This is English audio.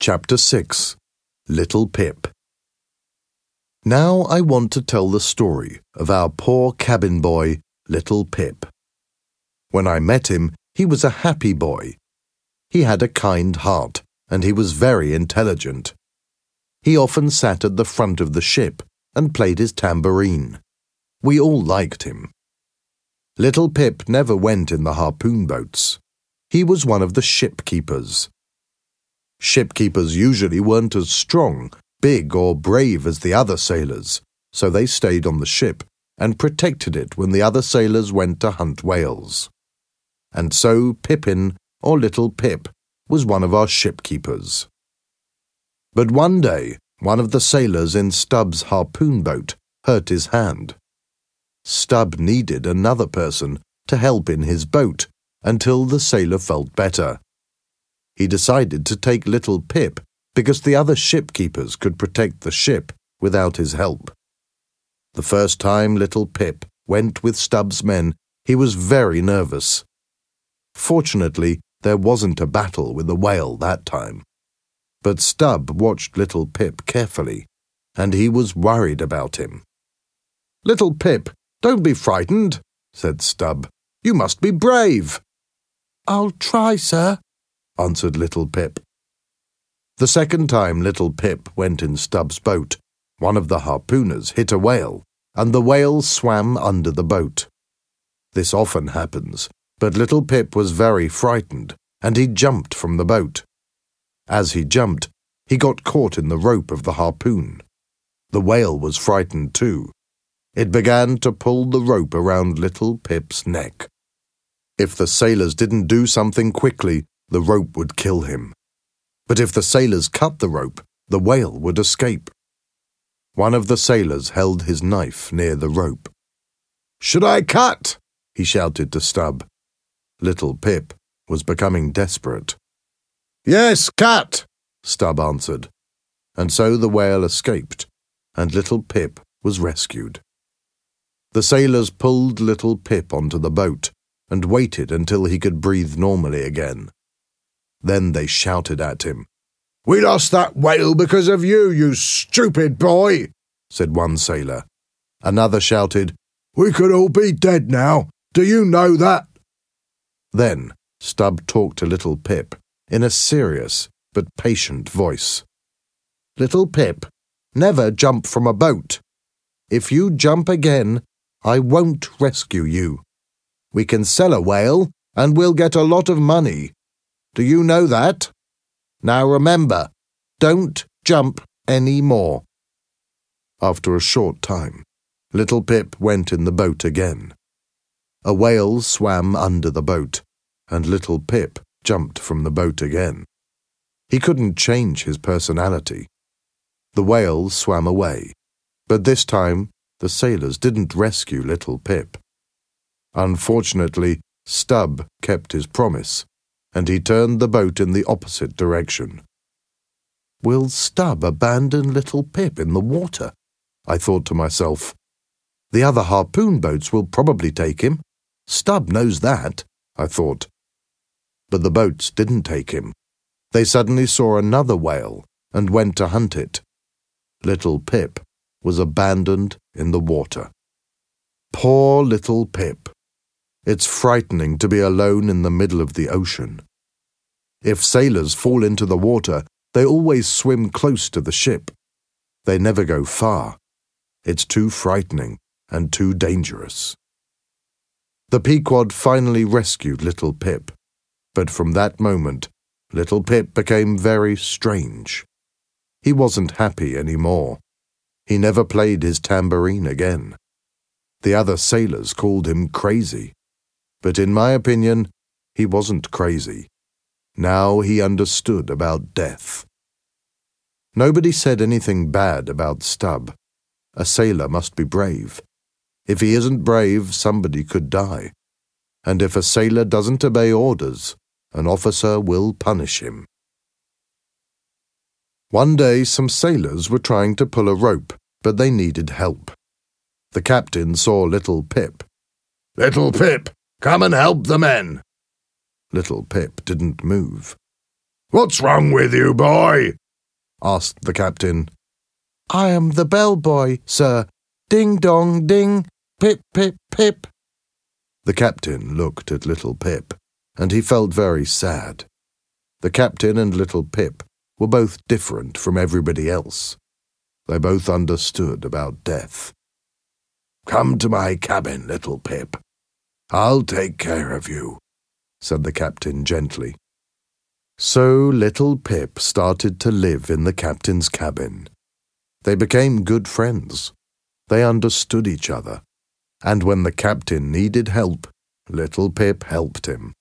Chapter 6 Little Pip. Now I want to tell the story of our poor cabin boy, Little Pip. When I met him, he was a happy boy. He had a kind heart, and he was very intelligent. He often sat at the front of the ship and played his tambourine. We all liked him. Little Pip never went in the harpoon boats. He was one of the shipkeepers. Shipkeepers usually weren't as strong, big or brave as the other sailors, so they stayed on the ship and protected it when the other sailors went to hunt whales. And so Pippin, or Little Pip, was one of our shipkeepers. But one day, one of the sailors in Stubb's harpoon boat hurt his hand. Stubb needed another person to help in his boat until the sailor felt better. He decided to take Little Pip because the other shipkeepers could protect the ship without his help. The first time Little Pip went with Stubb's men, he was very nervous. Fortunately, there wasn't a battle with the whale that time. But Stubb watched Little Pip carefully, and he was worried about him. "Little Pip, don't be frightened," said Stubb. "You must be brave." "I'll try, sir," answered Little Pip. The second time Little Pip went in Stubb's boat, one of the harpooners hit a whale, and the whale swam under the boat. This often happens, but Little Pip was very frightened, and he jumped from the boat. As he jumped, he got caught in the rope of the harpoon. The whale was frightened too. It began to pull the rope around Little Pip's neck. If the sailors didn't do something quickly, the rope would kill him. But if the sailors cut the rope, the whale would escape. One of the sailors held his knife near the rope. "Should I cut?" he shouted to Stubb. Little Pip was becoming desperate. "Yes, cut," Stubb answered. And so the whale escaped, and Little Pip was rescued. The sailors pulled Little Pip onto the boat and waited until he could breathe normally again. Then they shouted at him. "We lost that whale because of you, you stupid boy," said one sailor. Another shouted, "We could all be dead now. Do you know that?" Then Stubb talked to Little Pip in a serious but patient voice. "Little Pip, never jump from a boat. If you jump again, I won't rescue you. We can sell a whale, and we'll get a lot of money. Do you know that? Now remember, don't jump any more." After a short time, Little Pip went in the boat again. A whale swam under the boat, and Little Pip jumped from the boat again. He couldn't change his personality. The whale swam away, but this time the sailors didn't rescue Little Pip. Unfortunately, Stubb kept his promise, and he turned the boat in the opposite direction. "Will Stubb abandon Little Pip in the water?" I thought to myself. "The other harpoon boats will probably take him. Stubb knows that," I thought. But the boats didn't take him. They suddenly saw another whale and went to hunt it. Little Pip was abandoned in the water. Poor Little Pip. It's frightening to be alone in the middle of the ocean. If sailors fall into the water, they always swim close to the ship. They never go far. It's too frightening and too dangerous. The Pequod finally rescued Little Pip, but from that moment, Little Pip became very strange. He wasn't happy anymore. He never played his tambourine again. The other sailors called him crazy. But in my opinion, he wasn't crazy. Now he understood about death. Nobody said anything bad about Stubb. A sailor must be brave. If he isn't brave, somebody could die. And if a sailor doesn't obey orders, an officer will punish him. One day some sailors were trying to pull a rope, but they needed help. The captain saw Little Pip. "Little Pip, come and help the men." Little Pip didn't move. "What's wrong with you, boy?" asked the captain. "I am the bellboy, sir. Ding dong ding, pip pip pip." The captain looked at little Pip, and he felt very sad. The captain and little Pip were both different from everybody else. They both understood about death. "Come to my cabin, little Pip. I'll take care of you," said the captain gently. So little Pip started to live in the captain's cabin. They became good friends. They understood each other, and when the captain needed help, little Pip helped him.